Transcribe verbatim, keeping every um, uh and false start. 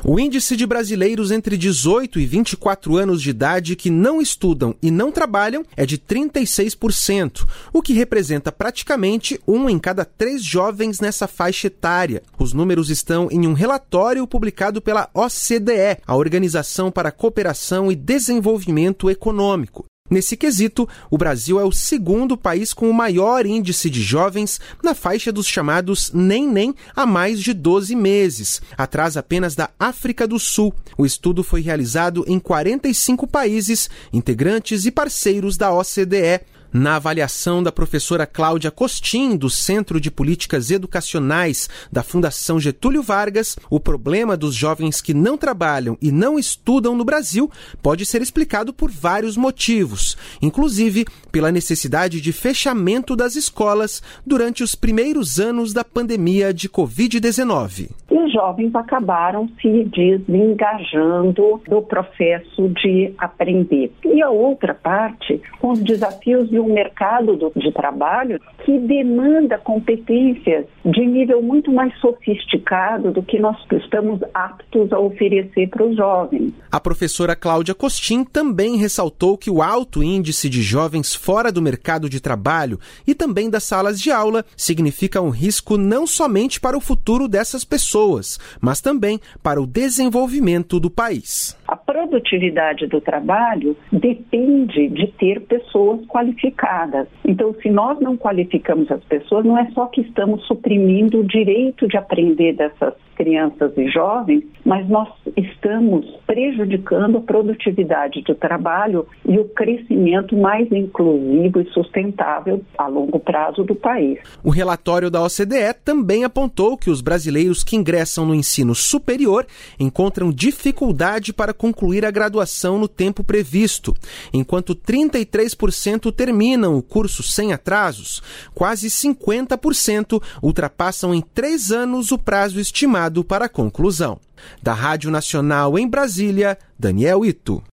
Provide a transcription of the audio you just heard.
O índice de brasileiros entre dezoito e vinte e quatro anos de idade que não estudam e não trabalham é de trinta e seis por cento, o que representa praticamente um em cada três jovens nessa faixa etária. Os números estão em um relatório publicado pela O C D E, a Organização para a Cooperação e Desenvolvimento Econômico. Nesse quesito, o Brasil é o segundo país com o maior índice de jovens na faixa dos chamados nem-nem há mais de doze meses, atrás apenas da África do Sul. O estudo foi realizado em quarenta e cinco países, integrantes e parceiros da O C D E. Na avaliação da professora Cláudia Costin, do Centro de Políticas Educacionais da Fundação Getúlio Vargas, o problema dos jovens que não trabalham e não estudam no Brasil pode ser explicado por vários motivos, inclusive pela necessidade de fechamento das escolas durante os primeiros anos da pandemia de covid dezenove. Os jovens acabaram se desengajando do processo de aprender. E a outra parte, com os desafios de um mercado do, de trabalho que demanda competências de nível muito mais sofisticado do que nós estamos aptos a oferecer para os jovens. A professora Cláudia Costin também ressaltou que o alto índice de jovens fora do mercado de trabalho e também das salas de aula significa um risco não somente para o futuro dessas pessoas, mas também para o desenvolvimento do país. A produtividade do trabalho depende de ter pessoas qualificadas. Então, se nós não qualificamos as pessoas, não é só que estamos suprimindo o direito de aprender dessas crianças e jovens, mas nós estamos prejudicando a produtividade do trabalho e o crescimento mais inclusivo e sustentável a longo prazo do país. O relatório da O C D E também apontou que os brasileiros que ingressam no ensino superior encontram dificuldade para concluir a graduação no tempo previsto. Enquanto trinta e três por cento terminam o curso sem atrasos, quase cinquenta por cento ultrapassam em três anos o prazo estimado para a conclusão. Da Rádio Nacional em Brasília, Daniel Ito.